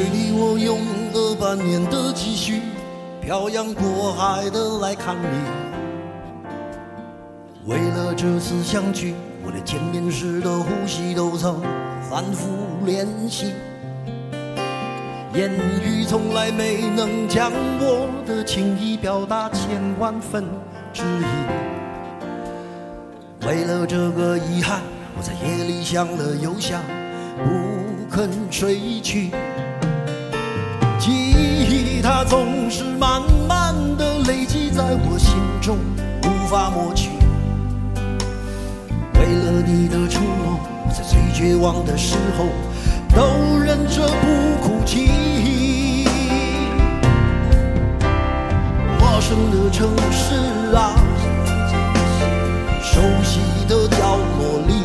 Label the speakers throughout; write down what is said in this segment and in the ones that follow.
Speaker 1: 你我用了半年的积蓄，漂洋过海的来看你。为了这次相聚，我连见面时的呼吸都曾反复练习。言语从来没能将我的情意表达千万分之一。为了这个遗憾，我在夜里想了又想，不肯睡去。记忆它总是慢慢的累积在我心中，无法抹去。为了你的承诺，我在最绝望的时候都忍着不哭泣。陌生的城市啊，熟悉的角落里，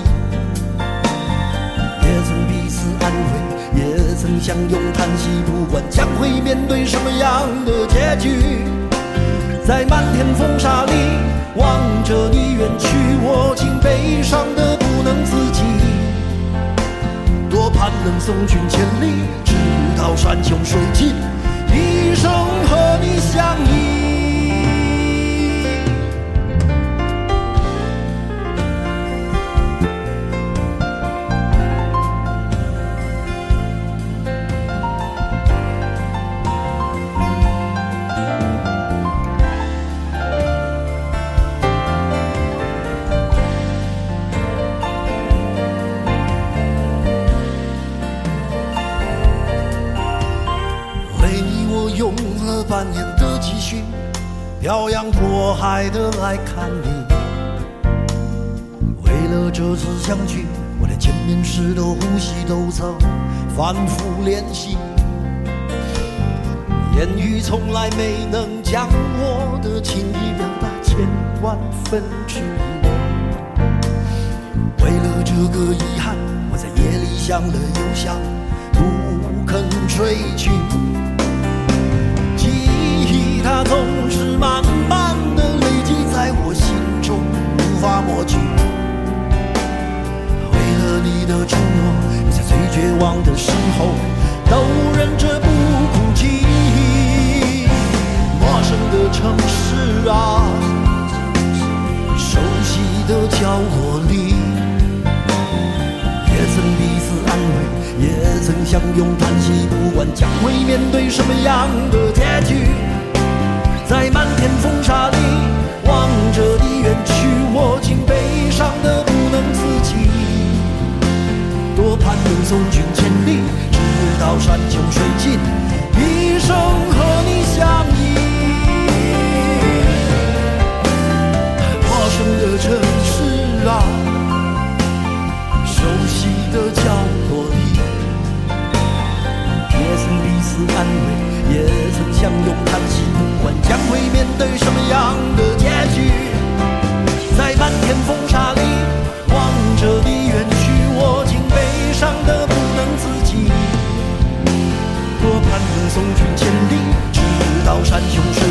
Speaker 1: 也曾彼此安慰，也曾相拥叹息，不管将会面对什么样的结局。在漫天风沙里望着你远去，我竟悲伤得不能自己。多盼能送君千里，直到山穷水尽，一生和你相依。用了半年的积蓄，漂洋过海的来看你。为了这次相聚，我连见面时的呼吸都曾反复练习。言语从来没能将我的情意表达千万分之一。为了这个遗憾，我在夜里想了又想，不肯睡去。它总是慢慢的累积在我心中，无法抹去。为了你的承诺，在最绝望的时候都忍着不哭泣。陌生的城市啊，熟悉的角落里，也曾彼此安慰，也曾相拥叹息，不管将会面对什么样的结局。在漫天风沙里望着你远去，我竟悲伤得不能自己。多盼能送君千里，直到山穷水尽，一生和你相依。陌生的城市啊，熟悉的角落里，也曾彼此安慰，也曾相拥叹息，不管将会面对什么样的结局。在漫天风沙里望着你远去，我竟悲伤得不能自己。多盼能送君千里，直到山穷水